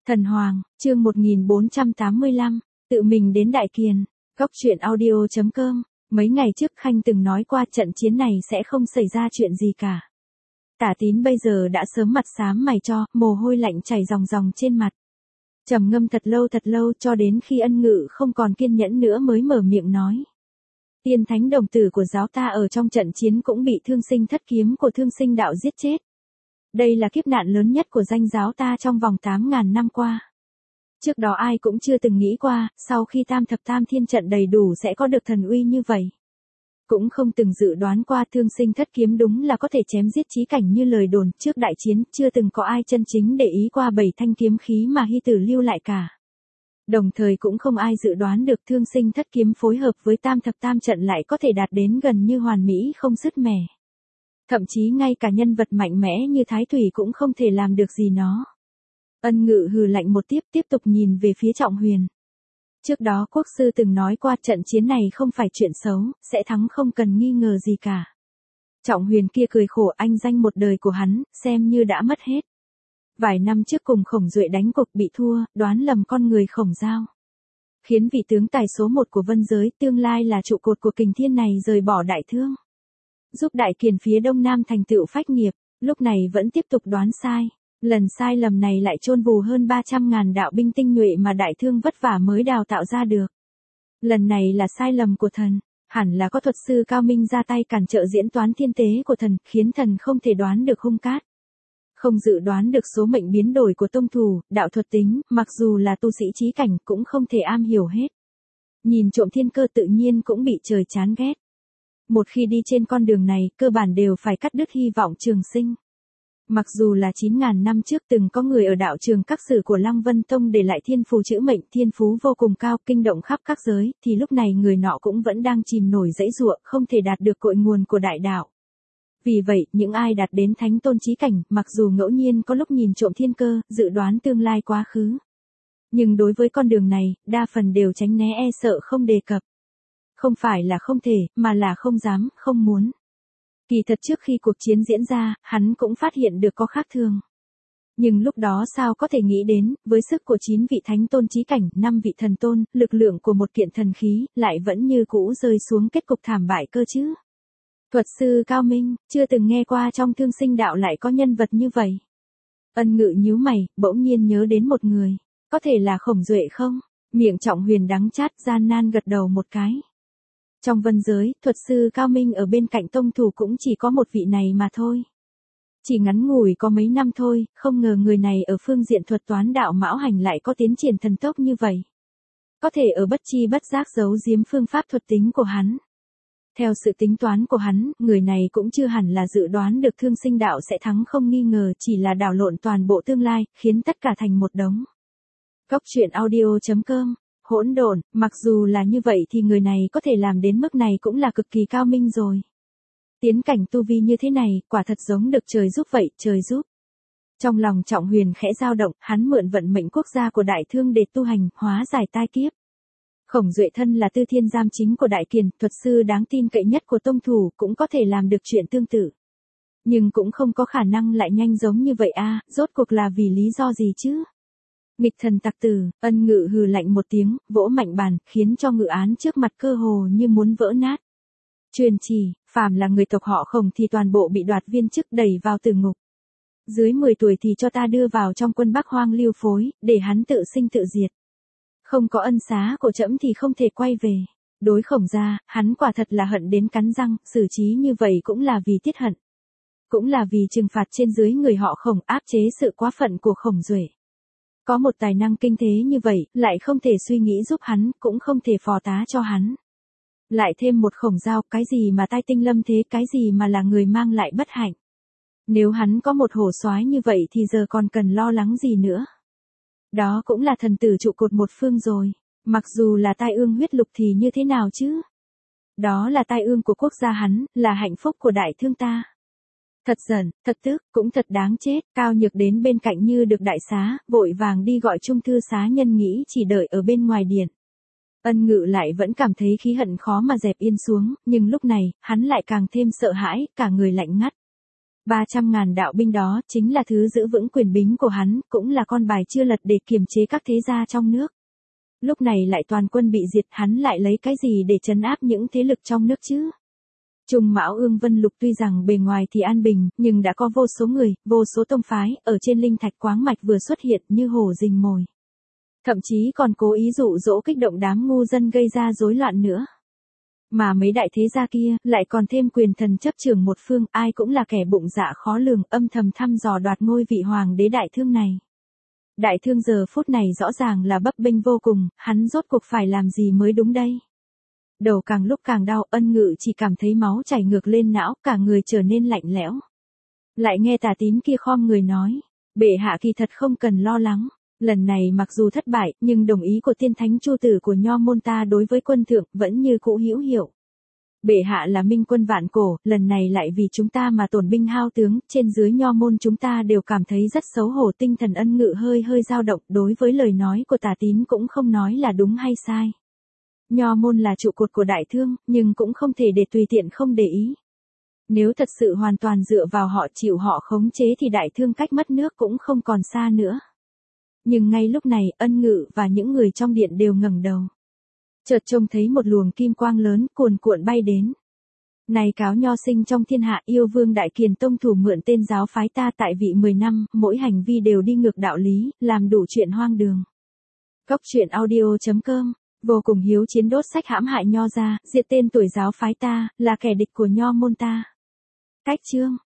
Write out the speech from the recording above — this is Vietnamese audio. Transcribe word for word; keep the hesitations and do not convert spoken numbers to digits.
Thần Hoàng, chương một nghìn bốn trăm tám mươi lăm, tự mình đến Đại Kiền, góc truyện audio chấm com. Mấy ngày trước Khanh từng nói qua trận chiến này sẽ không xảy ra chuyện gì cả. Tả Tín bây giờ đã sớm mặt xám mày cho, mồ hôi lạnh chảy ròng ròng trên mặt. Trầm ngâm thật lâu thật lâu cho đến khi Ân Ngự không còn kiên nhẫn nữa mới mở miệng nói. Tiên thánh đồng tử của giáo ta ở trong trận chiến cũng bị Thương Sinh thất kiếm của Thương Sinh đạo giết chết. Đây là kiếp nạn lớn nhất của danh giáo ta trong vòng tám ngàn năm qua. Trước đó ai cũng chưa từng nghĩ qua, sau khi tam thập tam thiên trận đầy đủ sẽ có được thần uy như vậy. Cũng không từng dự đoán qua Thương Sinh thất kiếm đúng là có thể chém giết chí cảnh như lời đồn. Trước đại chiến chưa từng có ai chân chính để ý qua bảy thanh kiếm khí mà Hy Tử lưu lại cả. Đồng thời cũng không ai dự đoán được Thương Sinh thất kiếm phối hợp với tam thập tam trận lại có thể đạt đến gần như hoàn mỹ không sứt mẻ. Thậm chí ngay cả nhân vật mạnh mẽ như Thái Thủy cũng không thể làm được gì nó. Ân Ngự hừ lạnh một tiếp tiếp tục nhìn về phía Trọng Huyền. Trước đó quốc sư từng nói qua trận chiến này không phải chuyện xấu, sẽ thắng không cần nghi ngờ gì cả. Trọng Huyền kia cười khổ, anh danh một đời của hắn, xem như đã mất hết. Vài năm trước cùng Khổng Duệ đánh cuộc bị thua, đoán lầm con người Khổng Giao. Khiến vị tướng tài số một của Vân Giới tương lai là trụ cột của Kình Thiên này rời bỏ Đại Thương. Giúp Đại Kiền phía đông nam thành tựu phách nghiệp, lúc này vẫn tiếp tục đoán sai. Lần sai lầm này lại chôn vùi hơn ba trăm ngàn đạo binh tinh nhuệ mà Đại Thương vất vả mới đào tạo ra được. Lần này là sai lầm của thần, hẳn là có thuật sư cao minh ra tay cản trợ diễn toán thiên tế của thần, khiến thần không thể đoán được hung cát. Không dự đoán được số mệnh biến đổi của tông thủ, đạo thuật tính, mặc dù là tu sĩ chí cảnh cũng không thể am hiểu hết. Nhìn trộm thiên cơ tự nhiên cũng bị trời chán ghét. Một khi đi trên con đường này, cơ bản đều phải cắt đứt hy vọng trường sinh. Mặc dù là chín ngàn năm trước từng có người ở đạo trường các sử của Lăng Vân Tông để lại thiên phù chữ mệnh, thiên phú vô cùng cao, kinh động khắp các giới, thì lúc này người nọ cũng vẫn đang chìm nổi dãy giụa, không thể đạt được cội nguồn của đại đạo. Vì vậy, những ai đạt đến thánh tôn chí cảnh, mặc dù ngẫu nhiên có lúc nhìn trộm thiên cơ, dự đoán tương lai quá khứ. Nhưng đối với con đường này, đa phần đều tránh né e sợ không đề cập. Không phải là không thể, mà là không dám, không muốn. Kỳ thật trước khi cuộc chiến diễn ra, hắn cũng phát hiện được có khác thường. Nhưng lúc đó sao có thể nghĩ đến, với sức của chín vị thánh tôn chí cảnh, năm vị thần tôn, lực lượng của một kiện thần khí, lại vẫn như cũ rơi xuống kết cục thảm bại cơ chứ. Thuật sư cao minh, chưa từng nghe qua trong Thương Sinh đạo lại có nhân vật như vậy. Ân Ngự nhíu mày, bỗng nhiên nhớ đến một người. Có thể là Khổng Duệ không? Miệng Trọng Huyền đắng chát, gian nan gật đầu một cái. Trong Vân Giới, thuật sư cao minh ở bên cạnh tông thủ cũng chỉ có một vị này mà thôi. Chỉ ngắn ngủi có mấy năm thôi, không ngờ người này ở phương diện thuật toán đạo mão hành lại có tiến triển thần tốc như vậy. Có thể ở bất chi bất giác giấu giếm phương pháp thuật tính của hắn. Theo sự tính toán của hắn, người này cũng chưa hẳn là dự đoán được Thương Sinh đạo sẽ thắng không nghi ngờ, chỉ là đảo lộn toàn bộ tương lai, khiến tất cả thành một đống. Góc truyện audio chấm com. Hỗn độn, mặc dù là như vậy thì người này có thể làm đến mức này cũng là cực kỳ cao minh rồi. Tiến cảnh tu vi như thế này, quả thật giống được trời giúp vậy, trời giúp. Trong lòng Trọng Huyền khẽ dao động, hắn mượn vận mệnh quốc gia của Đại Thương để tu hành, hóa giải tai kiếp. Khổng Duệ thân là tư thiên giam chính của Đại Kiền, thuật sư đáng tin cậy nhất của tông thủ, cũng có thể làm được chuyện tương tự. Nhưng cũng không có khả năng lại nhanh giống như vậy a, rốt cuộc là vì lý do gì chứ? Nghịch thần tặc tử, Ân Ngự hừ lạnh một tiếng, vỗ mạnh bàn, khiến cho ngự án trước mặt cơ hồ như muốn vỡ nát. Truyền chỉ, phàm là người tộc họ Khổng thì toàn bộ bị đoạt viên chức đẩy vào tử ngục. Dưới mười tuổi thì cho ta đưa vào trong quân Bắc Hoang lưu phối, để hắn tự sinh tự diệt. Không có ân xá của trẫm thì không thể quay về. Đối Khổng gia, hắn quả thật là hận đến cắn răng, xử trí như vậy cũng là vì tiết hận. Cũng là vì trừng phạt trên dưới người họ Khổng, áp chế sự quá phận của Khổng Duệ. Có một tài năng kinh thế như vậy, lại không thể suy nghĩ giúp hắn, cũng không thể phò tá cho hắn. Lại thêm một Khổng Giao, cái gì mà tai tinh lâm thế, cái gì mà là người mang lại bất hạnh. Nếu hắn có một hổ soái như vậy thì giờ còn cần lo lắng gì nữa. Đó cũng là thần tử trụ cột một phương rồi, mặc dù là tai ương huyết lục thì như thế nào chứ? Đó là tai ương của quốc gia hắn, là hạnh phúc của Đại Thương ta. Thật giận, thật tức, cũng thật đáng chết, Cao Nhược đến bên cạnh như được đại xá, vội vàng đi gọi trung thư xá nhân nghĩ chỉ đợi ở bên ngoài điện. Ân Ngự lại vẫn cảm thấy khí hận khó mà dẹp yên xuống, nhưng lúc này, hắn lại càng thêm sợ hãi, cả người lạnh ngắt. ba trăm ngàn đạo binh đó chính là thứ giữ vững quyền bính của hắn, cũng là con bài chưa lật để kiềm chế các thế gia trong nước. Lúc này lại toàn quân bị diệt, hắn lại lấy cái gì để trấn áp những thế lực trong nước chứ? Trung Mão Ương Vân Lục tuy rằng bề ngoài thì an bình, nhưng đã có vô số người, vô số tông phái, ở trên linh thạch quáng mạch vừa xuất hiện như hổ rình mồi. Thậm chí còn cố ý dụ dỗ kích động đám ngu dân gây ra rối loạn nữa. Mà mấy đại thế gia kia, lại còn thêm quyền thần chấp trưởng một phương, ai cũng là kẻ bụng dạ khó lường, âm thầm thăm dò đoạt ngôi vị hoàng đế Đại Thương này. Đại Thương giờ phút này rõ ràng là bấp bênh vô cùng, hắn rốt cuộc phải làm gì mới đúng đây? Đầu càng lúc càng đau, Ân Ngự chỉ cảm thấy máu chảy ngược lên não, cả người trở nên lạnh lẽo. Lại nghe Tả Tín kia khom người nói, bệ hạ kỳ thật không cần lo lắng. Lần này mặc dù thất bại, nhưng đồng ý của tiên thánh Chu tử của nho môn ta đối với quân thượng vẫn như cũ hữu hiệu. Bệ hạ là minh quân vạn cổ, lần này lại vì chúng ta mà tổn binh hao tướng, trên dưới nho môn chúng ta đều cảm thấy rất xấu hổ. Tinh thần Ân Ngự hơi hơi dao động, đối với lời nói của Tả Tín cũng không nói là đúng hay sai. Nho môn là trụ cột của Đại Thương, nhưng cũng không thể để tùy tiện không để ý. Nếu thật sự hoàn toàn dựa vào họ chịu họ khống chế thì Đại Thương cách mất nước cũng không còn xa nữa. Nhưng ngay lúc này, Ân Ngự và những người trong điện đều ngẩng đầu. Chợt trông thấy một luồng kim quang lớn cuồn cuộn bay đến. Này cáo nho sinh trong thiên hạ, yêu vương Đại Kiền tông thủ mượn tên giáo phái ta tại vị mười năm, mỗi hành vi đều đi ngược đạo lý, làm đủ chuyện hoang đường. Cốc truyện audio chấm com, vô cùng hiếu chiến đốt sách hãm hại nho gia, diệt tên tuổi giáo phái ta, là kẻ địch của nho môn ta. Cách chương